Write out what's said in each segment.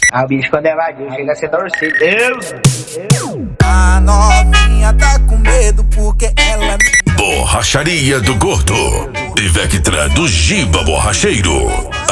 A bicho quando ela diz, chega a ser torcido. Deus! A novinha tá com medo porque ela Borracharia do Gordo e Vectra do Giba Borracheiro.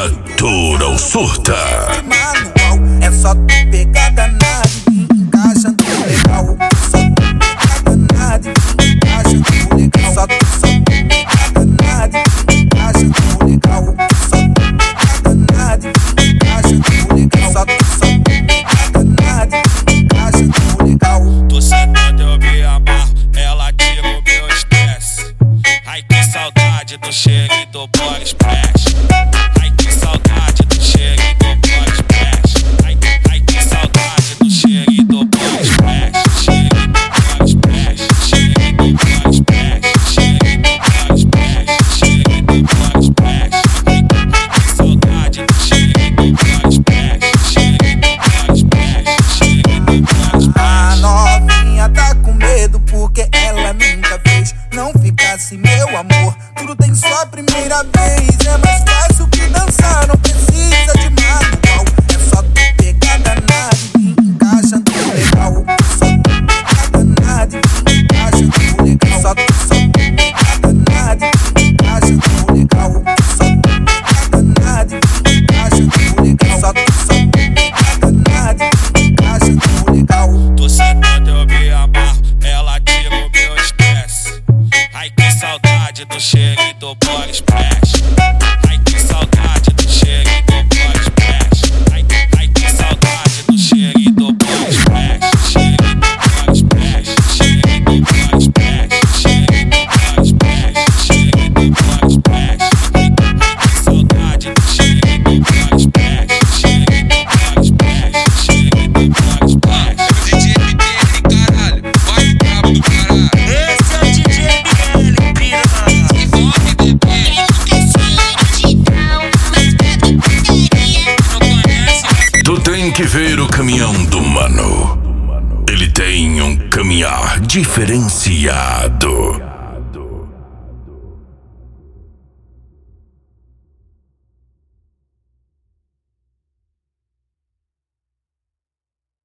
Atura ou surta. manual. É só tu pegar danado e encaixa no legal. Só tu pegar danado e encaixa no legal. Só tu pegar danado e encaixa no legal. Só tu pegar danado e encaixa no legal. Só tu pegar danado e encaixa no legal. Tô sentado, eu me amarro, ela tira o meu estresse. Ai que saudade do cheirinho do Body Splash. Ai que saudade do cheirinho do Body Splash. Ai que saudade do cheirinho do Body Splash. Cheirinho do Body Splash. Cheirinho do Body Splash. Cheirinho do Body Splash. Cheirinho do Body Splash. Ai que saudade do cheirinho do Body Splash. Cheirinho do Body Splash. Cheirinho do Body Splash. A novinha tá com medo porque ela nunca fez. Não fica assim, meu amor, tudo tem sua primeira vez. É mais fácil que dançar, não precisa de manual. É só tu pegar danado e encaixa no legal. Só tu pegar danado e encaixa no legal. Só tu pegar danado e encaixa no legal. Só tu pegar danado e encaixa no legal. Só tu pegar danado e encaixa no legal. Tô sentado, eu me amarro, ela tira o meu estresse. Ai que saudade do cheirinho do Body Splash. Ai que saudade do cheirinho do Body Splash. Ai que saudade do cheirinho do Body Splash. Cheirinho do Body Splash. Cheirinho do Body Splash. Cheirinho do Body Splash. Cheirinho do Body Splash. Ai que saudade do cheirinho do Body Splash. Cheirinho do Body Splash. Cheirinho do Body Splash. DJ ML, caralho, vai brabo do caralho. Esse é o DJ ML, piranha. Envolve bebê, não conhece, Tu tem que ver o caminhão do mano. Ele tem um caminhar diferenciado.